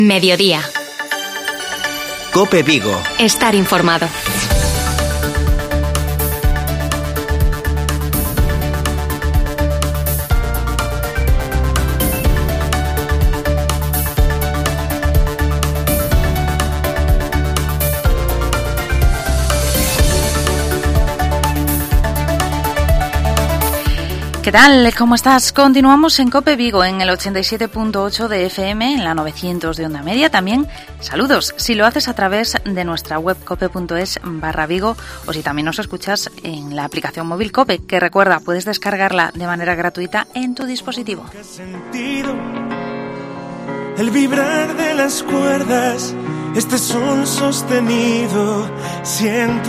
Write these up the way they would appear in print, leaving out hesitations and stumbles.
Mediodía. COPE Vigo. Estar informado. ¿Qué tal? ¿Cómo estás? Continuamos en COPE Vigo, en el 87.8 de FM, en la 900 de onda media. También saludos si lo haces a través de nuestra web cope.es/Vigo o si también nos escuchas en la aplicación móvil COPE, que recuerda, puedes descargarla de manera gratuita en tu dispositivo. ¿Qué sentido? El vibrar de las cuerdas, este sol sostenido, siento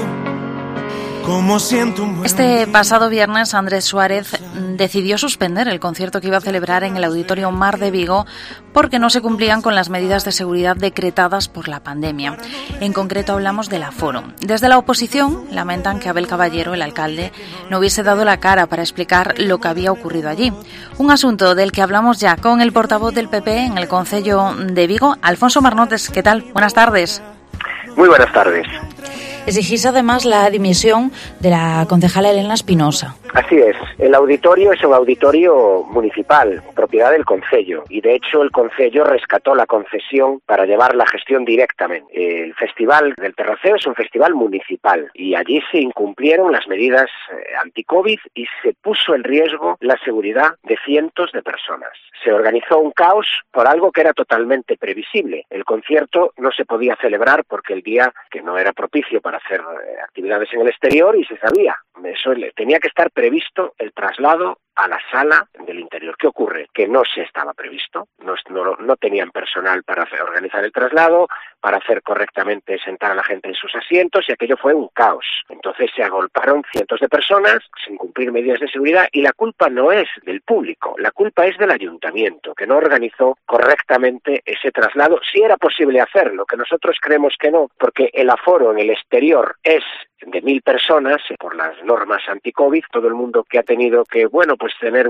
Este pasado viernes Andrés Suárez decidió suspender el concierto que iba a celebrar en el Auditorio Mar de Vigo porque no se cumplían con las medidas de seguridad decretadas por la pandemia. En concreto hablamos del aforo. Desde la oposición lamentan que Abel Caballero, el alcalde, no hubiese dado la cara para explicar lo que había ocurrido allí. Un asunto del que hablamos ya con el portavoz del PP en el Concello de Vigo, Alfonso Marnotes. ¿Qué tal? Buenas tardes. Muy buenas tardes. Exigís además la dimisión de la concejala Elena Espinosa. Así es. El auditorio es un auditorio municipal, propiedad del concello, y de hecho el concello rescató la concesión para llevar la gestión directamente. El Festival del Terraceo es un festival municipal y allí se incumplieron las medidas anti-COVID y se puso en riesgo la seguridad de cientos de personas. Se organizó un caos por algo que era totalmente previsible. El concierto no se podía celebrar porque el día que no era propicio para hacer actividades en el exterior y se sabía. Eso tenía que estar previsto el traslado a la sala del interior. ¿Qué ocurre? Que no se estaba previsto, no tenían personal para organizar el traslado, para hacer correctamente sentar a la gente en sus asientos, y aquello fue un caos. Entonces se agolparon cientos de personas sin cumplir medidas de seguridad, y la culpa no es del público, la culpa es del ayuntamiento, que no organizó correctamente ese traslado. Si era posible hacerlo, que nosotros creemos que no, porque el aforo en el exterior es de 1.000 personas por las normas anti-COVID. Todo el mundo que ha tenido que, pues tener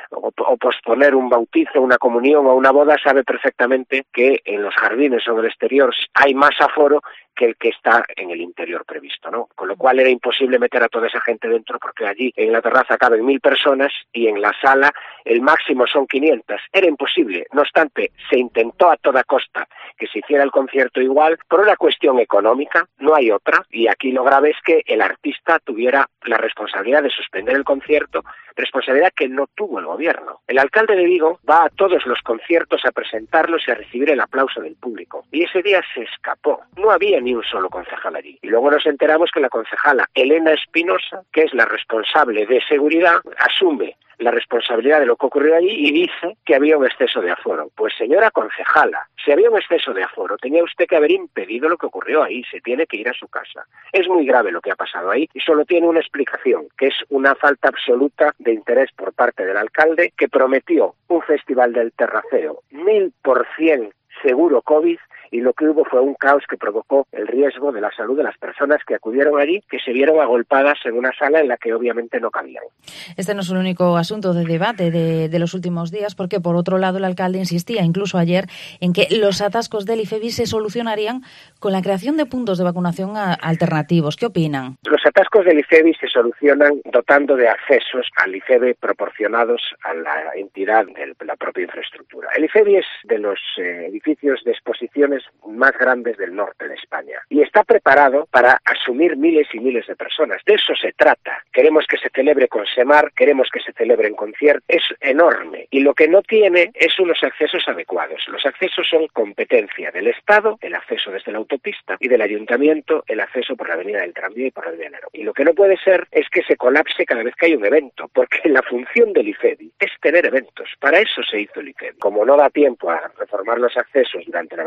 o posponer un bautizo, una comunión o una boda sabe perfectamente que en los jardines o en el exterior hay más aforo que el que está en el interior previsto, ¿no? Con lo cual era imposible meter a toda esa gente dentro porque allí en la terraza caben 1.000 personas y en la sala el máximo son 500. Era imposible. No obstante, se intentó a toda costa que se hiciera el concierto igual por una cuestión económica, no hay otra, y aquí lo grave es que el artista tuviera la responsabilidad de suspender el concierto, responsabilidad que no tuvo el gobierno. El alcalde de Vigo va a todos los conciertos a presentarlos y a recibir el aplauso del público, y ese día se escapó. No había ni un solo concejal allí. Y luego nos enteramos que la concejala Elena Espinosa, que es la responsable de seguridad, asume la responsabilidad de lo que ocurrió allí y dice que había un exceso de aforo. Pues señora concejala, si había un exceso de aforo, tenía usted que haber impedido lo que ocurrió ahí, se tiene que ir a su casa. Es muy grave lo que ha pasado ahí y solo tiene una explicación, que es una falta absoluta de interés por parte del alcalde, que prometió un festival del Terraceo 1.000% seguro COVID, y lo que hubo fue un caos que provocó el riesgo de la salud de las personas que acudieron allí, que se vieron agolpadas en una sala en la que obviamente no cabían. Este no es el único asunto de debate de los últimos días, porque por otro lado el alcalde insistía, incluso ayer, en que los atascos del IFEBI se solucionarían con la creación de puntos de vacunación alternativos. ¿Qué opinan? Los atascos del IFEBI se solucionan dotando de accesos al IFEBI proporcionados a la entidad de la propia infraestructura. El IFEBI es de los edificios de exposiciones más grandes del norte de España y está preparado para asumir miles y miles de personas. De eso se trata. Queremos que se celebre con SEMAR, queremos que se celebre en concierto. Es enorme y lo que no tiene es unos accesos adecuados. Los accesos son competencia del Estado, el acceso desde la autopista, y del Ayuntamiento, el acceso por la Avenida del Tranvía y por el de Enero. Y lo que no puede ser es que se colapse cada vez que hay un evento, porque la función del IFEBI es tener eventos. Para eso se hizo el IFEBI. Como no da tiempo a reformar los accesos durante la vacunación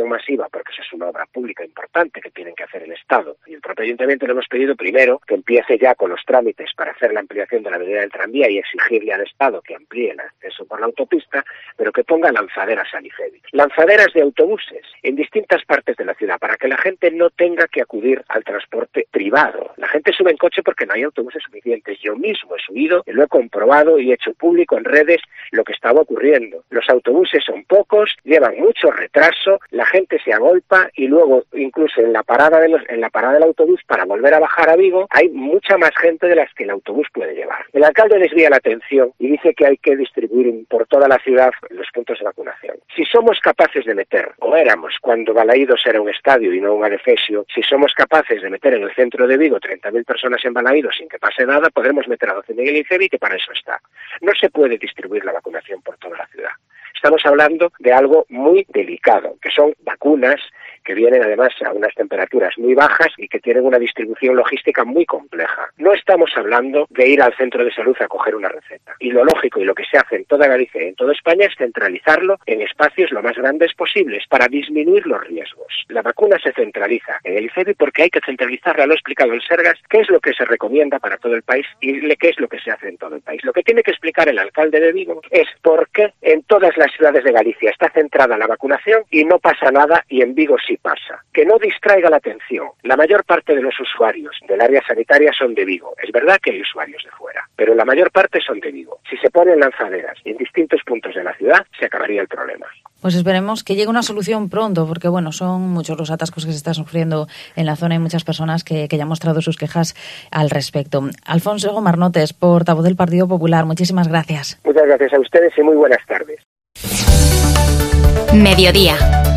masiva, porque eso es una obra pública importante que tienen que hacer el Estado. Y el propio Ayuntamiento le hemos pedido primero que empiece ya con los trámites para hacer la ampliación de la avenida del tranvía y exigirle al Estado que amplíe el acceso por la autopista, pero que ponga lanzaderas al IFEBI. Lanzaderas de autobuses en distintas partes de la ciudad para que la gente no tenga que acudir al transporte privado. La gente sube en coche porque no hay autobuses suficientes. Yo mismo he subido, lo he comprobado y he hecho público en redes lo que estaba ocurriendo. Los autobuses son pocos, llevan mucho retraso, la gente se agolpa y luego incluso en la parada del autobús para volver a bajar a Vigo hay mucha más gente de las que el autobús puede llevar. El alcalde desvía la atención y dice que hay que distribuir por toda la ciudad los puntos de vacunación. Si somos capaces de meter, o éramos cuando Balaídos era un estadio y no un adefesio, si somos capaces de meter en el centro de Vigo 30.000 personas en Balaídos sin que pase nada, podremos meter a 12.000 en el IFEBI, que para eso está. No se puede distribuir la vacunación por toda la ciudad. Estamos hablando de algo muy delicado, que son vacunas que vienen además a unas temperaturas muy bajas y que tienen una distribución logística muy compleja. No estamos hablando de ir al centro de salud a coger una receta. Y lo lógico y lo que se hace en toda Galicia y en toda España es centralizarlo en espacios lo más grandes posibles para disminuir los riesgos. La vacuna se centraliza en el IFEBI porque hay que centralizarla, lo ha explicado el Sergas, qué es lo que se recomienda para todo el país y qué es lo que se hace en todo el país. Lo que tiene que explicar el alcalde de Vigo es por qué en todas las ciudades de Galicia está centrada la vacunación y no pasa nada y en Vigo sí pasa. Que no distraiga la atención. La mayor parte de los usuarios del área sanitaria son de Vigo. Es verdad que hay usuarios de fuera, pero la mayor parte son de Vigo. Si se ponen lanzaderas en distintos puntos de la ciudad, se acabaría el problema. Pues esperemos que llegue una solución pronto, porque bueno, son muchos los atascos que se están sufriendo en la zona y muchas personas que ya han mostrado sus quejas al respecto. Alfonso Marnotes, portavoz del Partido Popular, muchísimas gracias. Muchas gracias a ustedes y muy buenas tardes. Mediodía.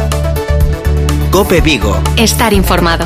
COPE Vigo. Estar informado.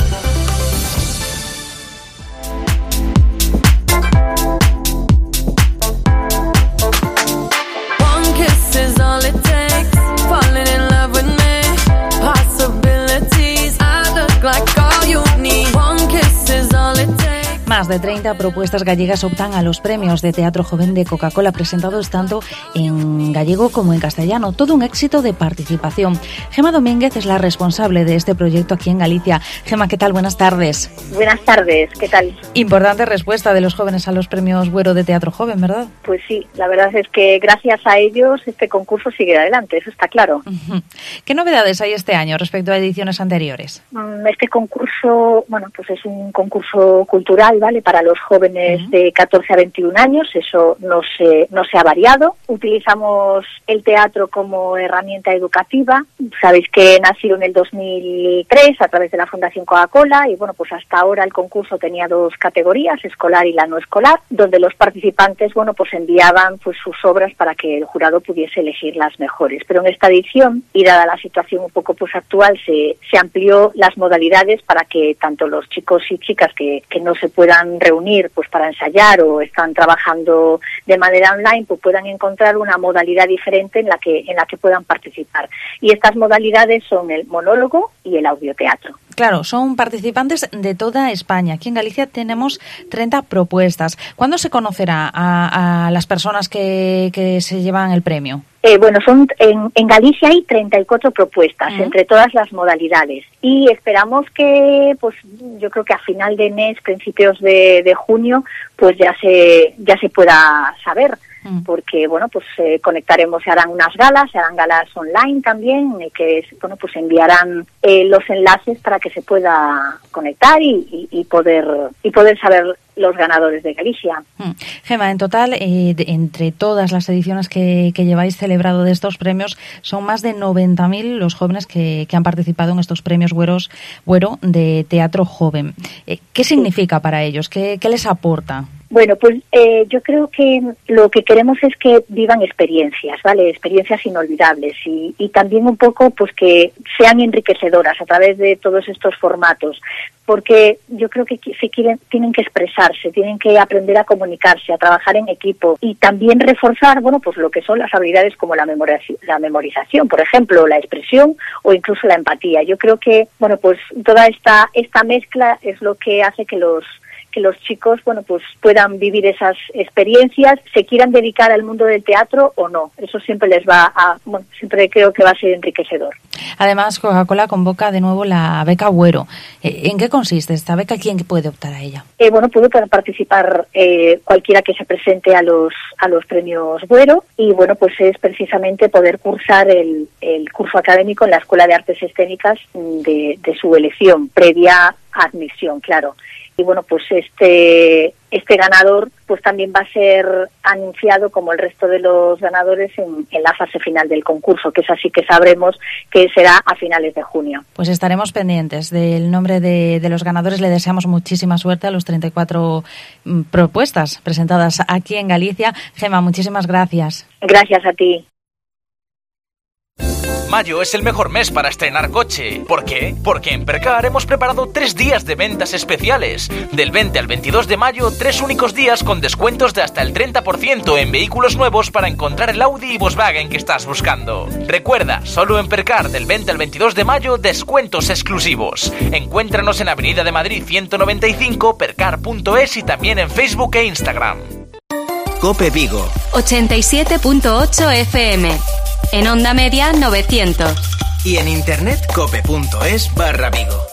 Más de 30 propuestas gallegas optan a los premios de Teatro Joven de Coca-Cola, presentados tanto en gallego como en castellano. Todo un éxito de participación. Gema Domínguez es la responsable de este proyecto aquí en Galicia. Gema, ¿qué tal? Buenas tardes. Buenas tardes, ¿qué tal? Importante respuesta de los jóvenes a los premios Güero de Teatro Joven, ¿verdad? Pues sí, la verdad es que gracias a ellos este concurso sigue adelante, eso está claro. ¿Qué novedades hay este año respecto a ediciones anteriores? Este concurso, bueno, pues es un concurso cultural, ¿vale? Para los jóvenes de 14 a 21 años, eso no se ha variado. Utilizamos el teatro como herramienta educativa. Sabéis que nació en el 2003 a través de la Fundación Coca-Cola y bueno, pues hasta ahora el concurso tenía dos categorías, escolar y la no escolar, donde los participantes, bueno, pues enviaban pues sus obras para que el jurado pudiese elegir las mejores. Pero en esta edición, y dada la situación un poco pues actual, se amplió las modalidades para que tanto los chicos y chicas que no se puedan reunir pues para ensayar o están trabajando de manera online, pues puedan encontrar una modalidad diferente en la que puedan participar. Y estas modalidades son el monólogo y el audioteatro. Claro, son participantes de toda España. Aquí en Galicia tenemos 30 propuestas. ¿Cuándo se conocerá a las personas que se llevan el premio? Bueno, en Galicia hay 34 propuestas entre todas las modalidades y esperamos que, pues yo creo que a final de mes, principios de junio, pues ya se pueda saber. Porque bueno, pues conectaremos, se harán galas online también, que bueno, pues enviarán los enlaces para que se pueda conectar y poder saber los ganadores de Galicia. Gema, en total, entre todas las ediciones que lleváis celebrado de estos premios, son más de 90.000 los jóvenes que han participado en estos premios Güero de Teatro Joven. ¿Qué significa para ellos? ¿Qué les aporta? Bueno, pues yo creo que lo que queremos es que vivan experiencias, ¿vale? Experiencias inolvidables y también un poco pues que sean enriquecedoras a través de todos estos formatos, porque yo creo que tienen que expresarse, tienen que aprender a comunicarse, a trabajar en equipo y también reforzar, bueno, pues lo que son las habilidades como la memorización, por ejemplo, la expresión o incluso la empatía. Yo creo que, bueno, pues toda esta mezcla es lo que hace que los que los chicos, bueno, pues puedan vivir esas experiencias, se quieran dedicar al mundo del teatro o no. Eso siempre les va a, bueno, siempre creo que va a ser enriquecedor. Además, Coca-Cola convoca de nuevo la beca Buero. ¿En qué consiste esta beca? ¿Quién puede optar a ella? Bueno, puede participar cualquiera que se presente a los premios Buero, y bueno, pues es precisamente poder cursar el curso académico en la Escuela de Artes Escénicas de su elección, previa admisión, claro. Y bueno, pues este ganador pues también va a ser anunciado como el resto de los ganadores en la fase final del concurso, que es así que sabremos que será a finales de junio. Pues estaremos pendientes del nombre de los ganadores. Le deseamos muchísima suerte a los 34 propuestas presentadas aquí en Galicia. Gemma, muchísimas gracias. Gracias a ti. Mayo es el mejor mes para estrenar coche. ¿Por qué? Porque en Percar hemos preparado 3 días de ventas especiales. Del 20 al 22 de mayo, 3 únicos días con descuentos de hasta el 30% en vehículos nuevos para encontrar el Audi y Volkswagen que estás buscando. Recuerda, solo en Percar del 20 al 22 de mayo, descuentos exclusivos. Encuéntranos en Avenida de Madrid 195, percar.es y también en Facebook e Instagram. COPE Vigo 87.8 FM. En onda media 900. Y en internet cope.es/Vigo.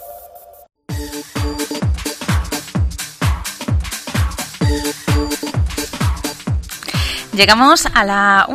Llegamos a la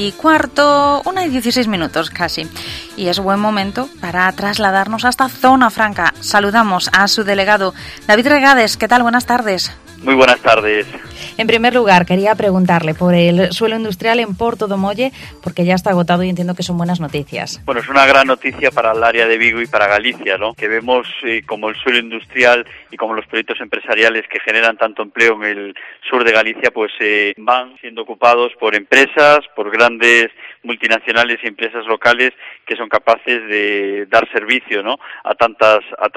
1:15, 1:16 casi. Y es buen momento para trasladarnos hasta Zona Franca. Saludamos a su delegado, David Regades. ¿Qué tal? Buenas tardes. Muy buenas tardes. En primer lugar, quería preguntarle por el suelo industrial en Porto do Molle, porque ya está agotado y entiendo que son buenas noticias. Bueno, es una gran noticia para el área de Vigo y para Galicia, ¿no? Que vemos como el suelo industrial y como los proyectos empresariales que generan tanto empleo en el sur de Galicia, pues van siendo ocupados por empresas, por grandes multinacionales y empresas locales que son capaces de dar servicio, ¿no? a tantas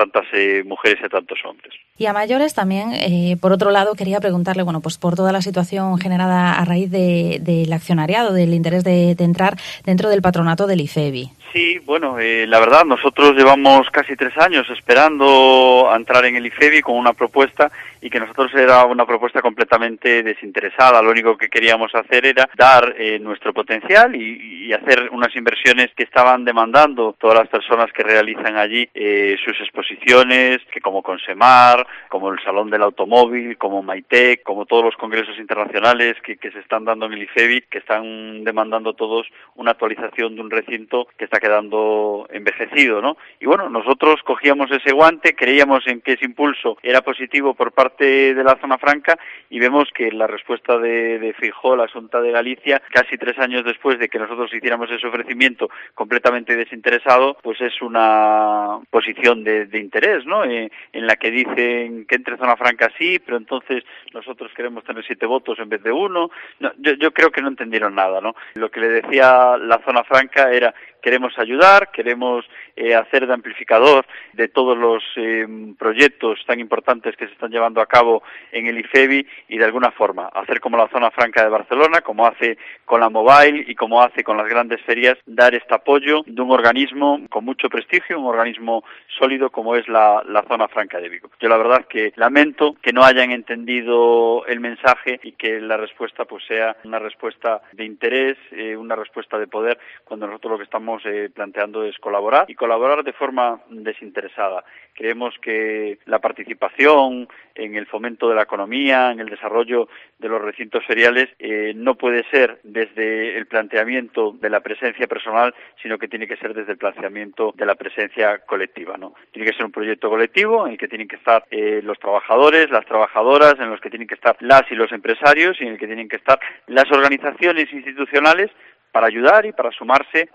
mujeres y a tantos hombres. Y a mayores también, por otro lado, quería preguntarle, bueno, pues por toda la situación generada a raíz del accionariado, del interés de entrar dentro del patronato del IFEBI. Sí, bueno, la verdad, nosotros llevamos casi 3 años esperando a entrar en el IFEBI con una propuesta, y que nosotros era una propuesta completamente desinteresada. Lo único que queríamos hacer era dar nuestro potencial y hacer unas inversiones que estaban demandando todas las personas que realizan allí sus exposiciones, que como Consemar, como el Salón del Automóvil, como Maitec, como todos los congresos internacionales que se están dando en el IFEBI, que están demandando todos una actualización de un recinto que está quedando envejecido, ¿no? Y bueno, nosotros cogíamos ese guante, creíamos en que ese impulso era positivo por parte de la Zona Franca, y vemos que la respuesta de Feijóo, la Xunta de Galicia, casi 3 años después de que nosotros hiciéramos ese ofrecimiento completamente desinteresado, pues es una posición de interés, ¿no? En la que dicen que entre Zona Franca sí, pero entonces nosotros queremos tener 7 votos en vez de 1. No, yo creo que no entendieron nada, ¿no? Lo que le decía la Zona Franca era: queremos ayudar, queremos hacer de amplificador de todos los proyectos tan importantes que se están llevando a cabo en el IFEBI, y de alguna forma hacer como la Zona Franca de Barcelona, como hace con la Mobile y como hace con las grandes ferias, dar este apoyo de un organismo con mucho prestigio, un organismo sólido como es la Zona Franca de Vigo. Yo la verdad que lamento que no hayan entendido el mensaje y que la respuesta pues sea una respuesta de interés, una respuesta de poder, cuando nosotros lo que estamos planteando es colaborar, y colaborar de forma desinteresada. Creemos que la participación en el fomento de la economía, en el desarrollo de los recintos feriales, no puede ser desde el planteamiento de la presencia personal, sino que tiene que ser desde el planteamiento de la presencia colectiva, ¿no? Tiene que ser un proyecto colectivo en el que tienen que estar los trabajadores, las trabajadoras, en los que tienen que estar las y los empresarios, y en el que tienen que estar las organizaciones institucionales para ayudar y para sumarse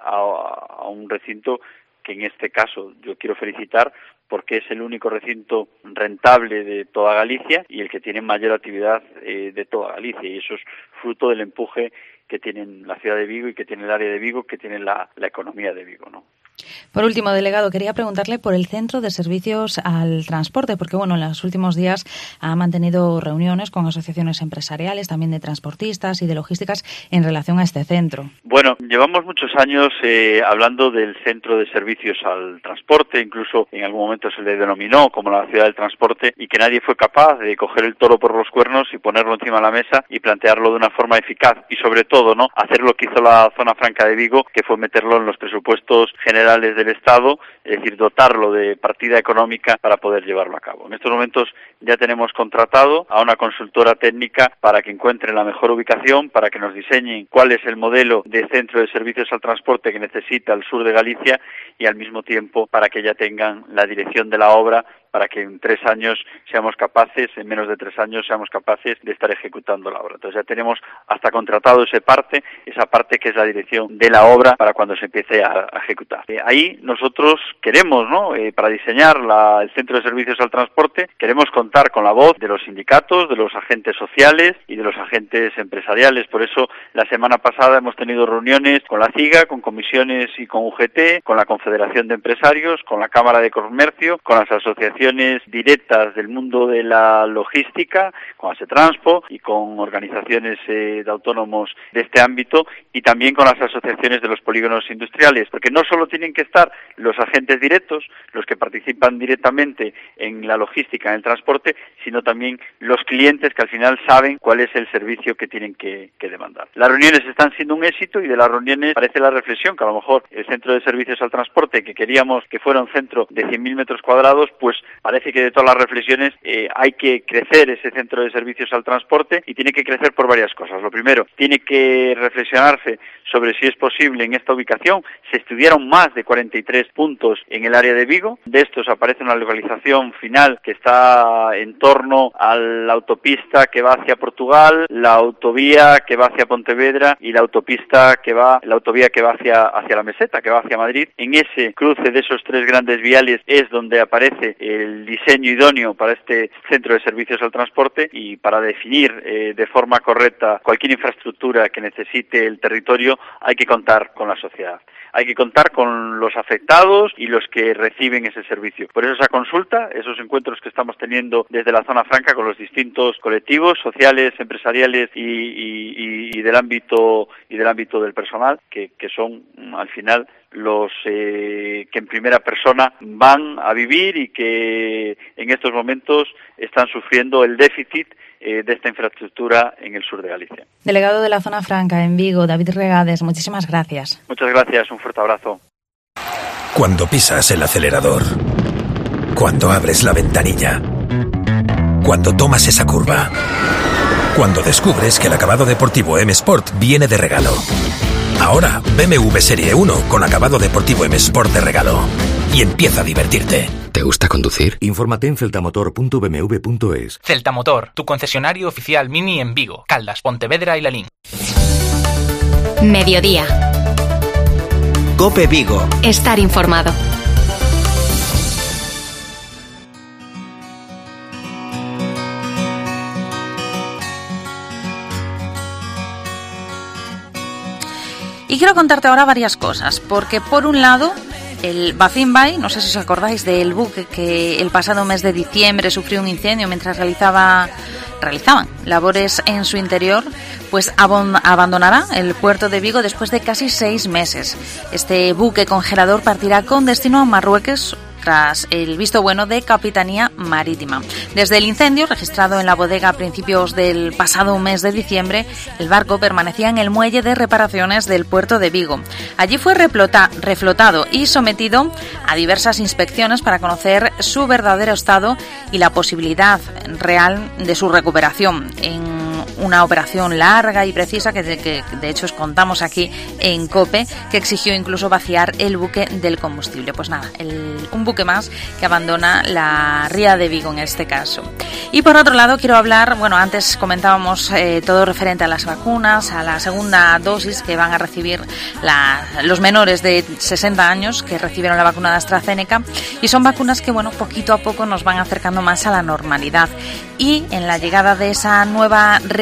a un recinto que en este caso yo quiero felicitar, porque es el único recinto rentable de toda Galicia y el que tiene mayor actividad de toda Galicia, y eso es fruto del empuje que tiene la ciudad de Vigo y que tiene el área de Vigo, que tiene la economía de Vigo, ¿no? Por último, delegado, quería preguntarle por el Centro de Servicios al Transporte, porque en los últimos días ha mantenido reuniones con asociaciones empresariales, también de transportistas y de logísticas en relación a este centro. Bueno, llevamos muchos años hablando del Centro de Servicios al Transporte, incluso en algún momento se le denominó como la ciudad del transporte, y que nadie fue capaz de coger el toro por los cuernos y ponerlo encima de la mesa y plantearlo de una forma eficaz y sobre todo hacer lo que hizo la Zona Franca de Vigo, que fue meterlo en los presupuestos generales del Estado, es decir, dotarlo de partida económica para poder llevarlo a cabo. En estos momentos ya tenemos contratado a una consultora técnica para que encuentre la mejor ubicación, para que nos diseñen cuál es el modelo de centro de servicios al transporte que necesita el sur de Galicia y al mismo tiempo para que ya tengan la dirección de la obra, para que en 3 años seamos capaces, en menos de 3 años seamos capaces de estar ejecutando la obra. Entonces ya tenemos hasta contratado esa parte que es la dirección de la obra para cuando se empiece a ejecutar. Ahí nosotros queremos, para diseñar el Centro de Servicios al Transporte, queremos contar con la voz de los sindicatos, de los agentes sociales y de los agentes empresariales. Por eso la semana pasada hemos tenido reuniones con la CIGA, con comisiones y con UGT, con la Confederación de Empresarios, con la Cámara de Comercio, con las asociaciones directas del mundo de la logística, con ASETRANSPO y con organizaciones de autónomos de este ámbito y también con las asociaciones de los polígonos industriales, porque no solo tienen que estar los agentes directos, los que participan directamente en la logística, en el transporte, sino también los clientes que al final saben cuál es el servicio que tienen que demandar. Las reuniones están siendo un éxito y de las reuniones parece la reflexión que a lo mejor el Centro de Servicios al Transporte, que queríamos que fuera un centro de 100.000 metros cuadrados, pues parece que de todas las reflexiones hay que crecer ese Centro de Servicios al Transporte y tiene que crecer por varias cosas. Lo primero, tiene que reflexionarse sobre si es posible en esta ubicación. Se estudiaron más de 43 puntos en el área de Vigo. De estos aparece una localización final que está en torno a la autopista que va hacia Portugal, la autovía que va hacia Pontevedra y la autovía que va hacia la Meseta, que va hacia Madrid. En ese cruce de esos 3 grandes viales es donde aparece el diseño idóneo para este Centro de Servicios al Transporte y para definir de forma correcta cualquier infraestructura que necesite el territorio hay que contar con la sociedad. Hay que contar con los afectados y los que reciben ese servicio. Por eso esa consulta, esos encuentros que estamos teniendo desde la Zona Franca con los distintos colectivos sociales, empresariales y del ámbito del personal, que son al final los que en primera persona van a vivir y que en estos momentos están sufriendo el déficit de esta infraestructura en el sur de Galicia. Delegado de la Zona Franca en Vigo, David Regades, muchísimas gracias. Muchas gracias, un fuerte abrazo. Cuando pisas el acelerador, cuando abres la ventanilla, cuando tomas esa curva, cuando descubres que el acabado deportivo M Sport viene de regalo. Ahora, BMW Serie 1 con acabado deportivo M Sport de regalo. Y empieza a divertirte. ¿Te gusta conducir? Infórmate en celtamotor.bmw.es. Celtamotor, tu concesionario oficial Mini en Vigo, Caldas, Pontevedra y Lalín. Mediodía. COPE Vigo. Estar informado. Y quiero contarte ahora varias cosas, porque por un lado, el Bafinbay, no sé si os acordáis del buque que el pasado mes de diciembre sufrió un incendio mientras realizaban labores en su interior, pues abandonará el puerto de Vigo después de casi 6 meses. Este buque congelador partirá con destino a Marruecos tras el visto bueno de Capitanía Marítima. Desde el incendio registrado en la bodega a principios del pasado mes de diciembre, el barco permanecía en el muelle de reparaciones del puerto de Vigo. Allí fue reflotado y sometido a diversas inspecciones para conocer su verdadero estado y la posibilidad real de su recuperación en una operación larga y precisa que de hecho os contamos aquí en COPE, que exigió incluso vaciar el buque del combustible. Pues nada, un buque más que abandona la ría de Vigo en este caso. Y por otro lado quiero hablar, antes comentábamos todo referente a las vacunas, a la segunda dosis que van a recibir los menores de 60 años que recibieron la vacuna de AstraZeneca, y son vacunas que poquito a poco nos van acercando más a la normalidad, y en la llegada de esa nueva realidad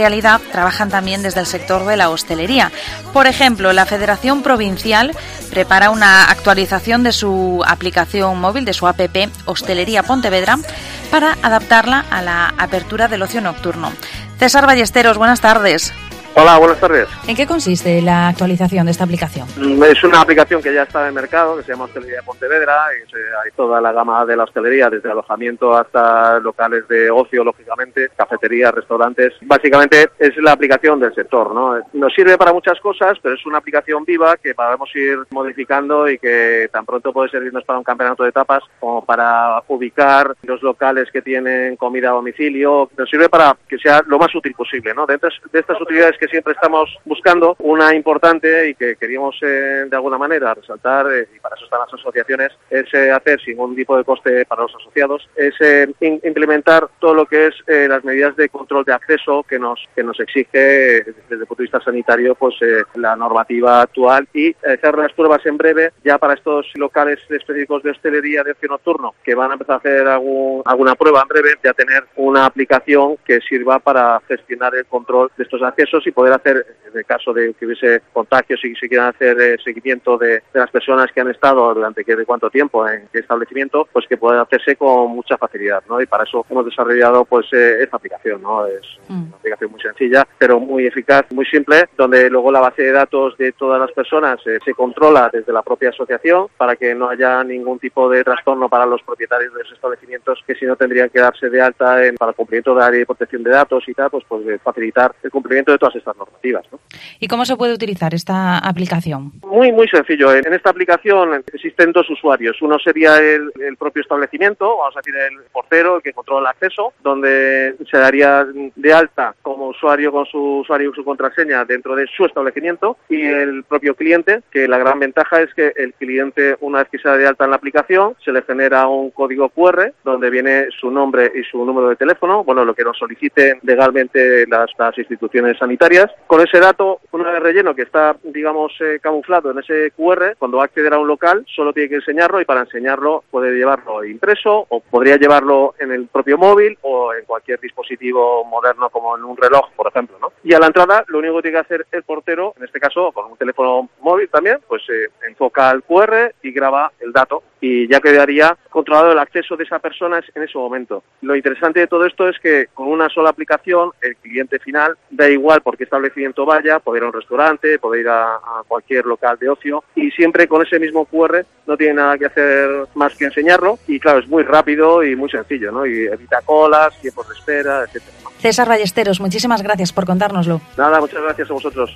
realidad trabajan también desde el sector de la hostelería. Por ejemplo, la Federación Provincial prepara una actualización de su aplicación móvil, de su app Hostelería Pontevedra, para adaptarla a la apertura del ocio nocturno. César Ballesteros, buenas tardes. Hola, buenas tardes. ¿En qué consiste la actualización de esta aplicación? Es una aplicación que ya está en el mercado, que se llama Hostelería Pontevedra, y hay toda la gama de la hostelería, desde alojamiento hasta locales de ocio, lógicamente, cafeterías, restaurantes. Básicamente es la aplicación del sector, ¿no? Nos sirve para muchas cosas, pero es una aplicación viva que podemos ir modificando y que tan pronto puede servirnos para un campeonato de tapas como para ubicar los locales que tienen comida a domicilio. Nos sirve para que sea lo más útil posible, ¿no? De estas utilidades que siempre estamos buscando, una importante y que queríamos de alguna manera resaltar, y para eso están las asociaciones, es hacer sin ningún tipo de coste para los asociados, es implementar todo lo que es las medidas de control de acceso que nos exige desde el punto de vista sanitario pues la normativa actual, y hacer las pruebas en breve ya para estos locales específicos de hostelería de ocio nocturno que van a empezar a hacer alguna prueba en breve, ya tener una aplicación que sirva para gestionar el control de estos accesos y poder hacer, en el caso de que hubiese contagios y se quieran hacer seguimiento de las personas que han estado durante de cuánto tiempo en qué establecimiento, pues que pueda hacerse con mucha facilidad, ¿no? Y para eso hemos desarrollado pues esta aplicación, ¿no? Es una aplicación muy sencilla, pero muy eficaz, muy simple, donde luego la base de datos de todas las personas se controla desde la propia asociación para que no haya ningún tipo de trastorno para los propietarios de los establecimientos que si no tendrían que darse de alta para el cumplimiento de la ley de protección de datos y tal, pues facilitar el cumplimiento de todas estas normativas, ¿no? ¿Y cómo se puede utilizar esta aplicación? Muy sencillo. En esta aplicación existen dos usuarios. Uno sería el propio establecimiento, vamos a decir el portero, el que controla el acceso, donde se daría de alta como usuario con su usuario y su contraseña dentro de su establecimiento, y el propio cliente, que la gran ventaja es que el cliente, una vez que se da de alta en la aplicación, se le genera un código QR donde viene su nombre y su número de teléfono, bueno, lo que nos soliciten legalmente las instituciones sanitarias. Con ese dato, una vez relleno que está, digamos, camuflado en ese QR, cuando va a acceder a un local, solo tiene que enseñarlo, y para enseñarlo puede llevarlo impreso o podría llevarlo en el propio móvil o en cualquier dispositivo moderno como en un reloj, por ejemplo, ¿no? Y a la entrada, lo único que tiene que hacer el portero, en este caso con un teléfono móvil también, pues enfoca el QR y graba el dato, y ya quedaría controlado el acceso de esa persona en ese momento. Lo interesante de todo esto es que con una sola aplicación el cliente final da igual por qué establecimiento vaya, puede ir a un restaurante, puede ir a cualquier local de ocio, y siempre con ese mismo QR no tiene nada que hacer más que enseñarlo, y claro, es muy rápido y muy sencillo, ¿no? Y evita colas, tiempos de espera, etcétera. César Ballesteros, muchísimas gracias por contárnoslo. Nada, muchas gracias a vosotros.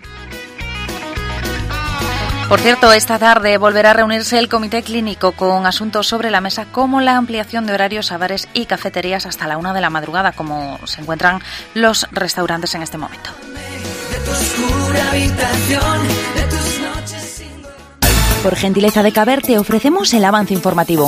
Por cierto, esta tarde volverá a reunirse el Comité Clínico con asuntos sobre la mesa como la ampliación de horarios a bares y cafeterías hasta la 1 de la madrugada, como se encuentran los restaurantes en este momento. Por gentileza de Caber, te ofrecemos el avance informativo.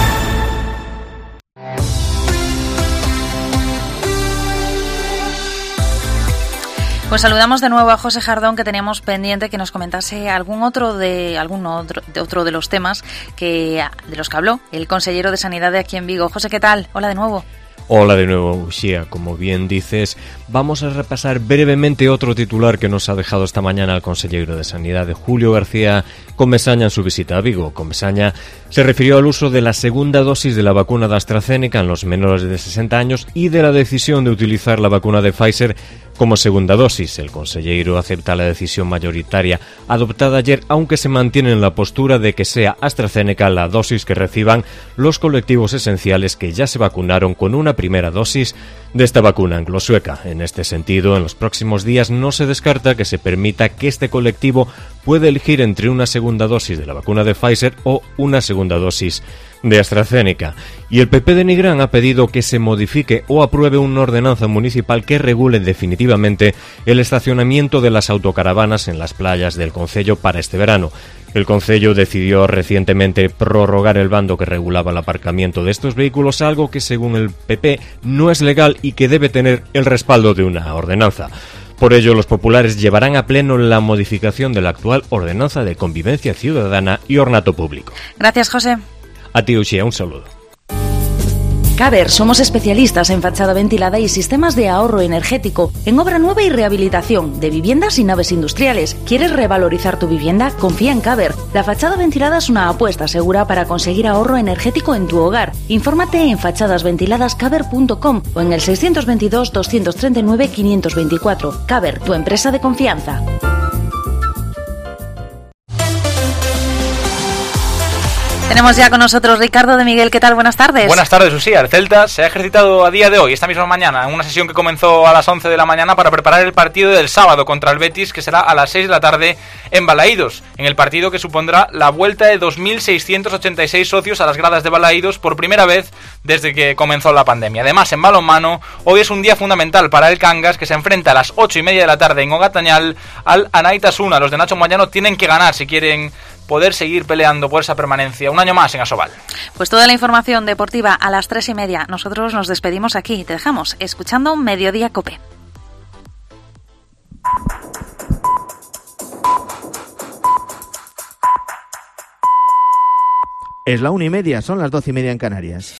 Pues saludamos de nuevo a José Jardón, que teníamos pendiente que nos comentase otro de los temas de los que habló el consejero de Sanidad de aquí en Vigo. José, ¿qué tal? Hola de nuevo. Hola de nuevo, Uxía. Como bien dices, vamos a repasar brevemente otro titular que nos ha dejado esta mañana el consejero de Sanidad, de Julio García Comesaña, en su visita a Vigo. Comesaña se refirió al uso de la segunda dosis de la vacuna de AstraZeneca en los menores de 60 años y de la decisión de utilizar la vacuna de Pfizer como segunda dosis. El consejero acepta la decisión mayoritaria adoptada ayer, aunque se mantiene en la postura de que sea AstraZeneca la dosis que reciban los colectivos esenciales que ya se vacunaron con una primera dosis de esta vacuna anglo-sueca. En este sentido, en los próximos días no se descarta que se permita que este colectivo pueda elegir entre una segunda dosis de la vacuna de Pfizer o una segunda dosis de AstraZeneca. Y el PP de Nigrán ha pedido que se modifique o apruebe una ordenanza municipal que regule definitivamente el estacionamiento de las autocaravanas en las playas del concello para este verano. El concello decidió recientemente prorrogar el bando que regulaba el aparcamiento de estos vehículos, algo que según el PP no es legal y que debe tener el respaldo de una ordenanza. Por ello, los populares llevarán a pleno la modificación de la actual ordenanza de convivencia ciudadana y ornato público. Gracias, José. A ti, Uxía, un saludo. Caber, somos especialistas en fachada ventilada y sistemas de ahorro energético, en obra nueva y rehabilitación, de viviendas y naves industriales. ¿Quieres revalorizar tu vivienda? Confía en Caber. La fachada ventilada es una apuesta segura para conseguir ahorro energético en tu hogar. Infórmate en fachadasventiladascaber.com o en el 622 239 524. Caber, tu empresa de confianza. Tenemos ya con nosotros Ricardo de Miguel. ¿Qué tal? Buenas tardes. Buenas tardes, Usía. El Celta se ha ejercitado a día de hoy, esta misma mañana, en una sesión que comenzó a las 11 de la mañana para preparar el partido del sábado contra el Betis, que será a las 6 de la tarde en Balaídos, en el partido que supondrá la vuelta de 2.686 socios a las gradas de Balaídos por primera vez desde que comenzó la pandemia. Además, en balonmano, hoy es un día fundamental para el Cangas, que se enfrenta a las 8:30 de la tarde en Ogatañal al Anaitasuna. Los de Nacho Moyano tienen que ganar si quieren poder seguir peleando por esa permanencia un año más en Asobal. Pues toda la información deportiva a las 3:30. Nosotros nos despedimos aquí. Te dejamos escuchando Mediodía Cope. Es la 1:30, son las 12:30 en Canarias.